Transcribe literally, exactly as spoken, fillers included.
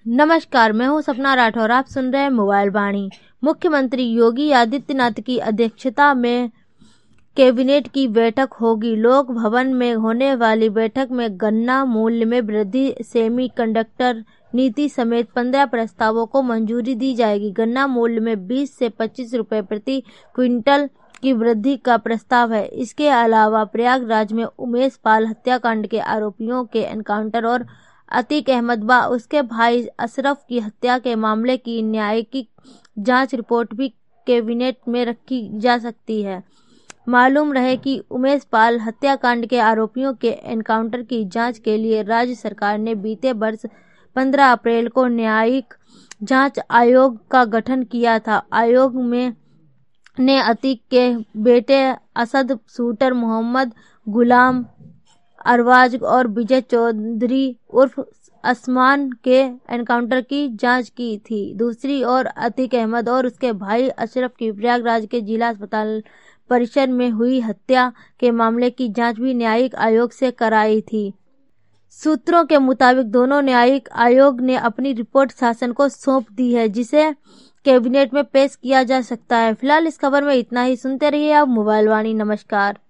नमस्कार, मैं हूं सपना राठौर। आप सुन रहे हैं मोबाइल वाणी। मुख्यमंत्री योगी आदित्यनाथ की अध्यक्षता में कैबिनेट की बैठक होगी। लोक भवन में होने वाली बैठक में गन्ना मूल्य में वृद्धि, सेमीकंडक्टर नीति समेत पंद्रह प्रस्तावों को मंजूरी दी जाएगी। गन्ना मूल्य में बीस से पच्चीस रुपए प्रति क्विंटल की वृद्धि का प्रस्ताव है। इसके अलावा प्रयागराज में उमेश पाल हत्याकांड के आरोपियों के एनकाउंटर और अतीक अहमद व उसके भाई अशरफ की हत्या के मामले की न्यायिक जांच रिपोर्ट भी कैबिनेट में रखी जा सकती है। मालूम रहे कि उमेश पाल हत्याकांड के आरोपियों के एनकाउंटर की जांच के लिए राज्य सरकार ने बीते वर्ष पंद्रह अप्रैल को न्यायिक जांच आयोग का गठन किया था। आयोग में ने अतीक के बेटे असद शूटर मोहम्मद गुलाम अरवाज और विजय चौधरी उर्फ असमान के एनकाउंटर की जांच की थी। दूसरी ओर अतीक अहमद और उसके भाई अशरफ की प्रयागराज के जिला अस्पताल परिसर में हुई हत्या के मामले की जांच भी न्यायिक आयोग से कराई थी। सूत्रों के मुताबिक दोनों न्यायिक आयोग ने अपनी रिपोर्ट शासन को सौंप दी है, जिसे कैबिनेट में पेश किया जा सकता है। फिलहाल इस खबर में इतना ही। सुनते रहिए आप मोबाइल वाणी। नमस्कार।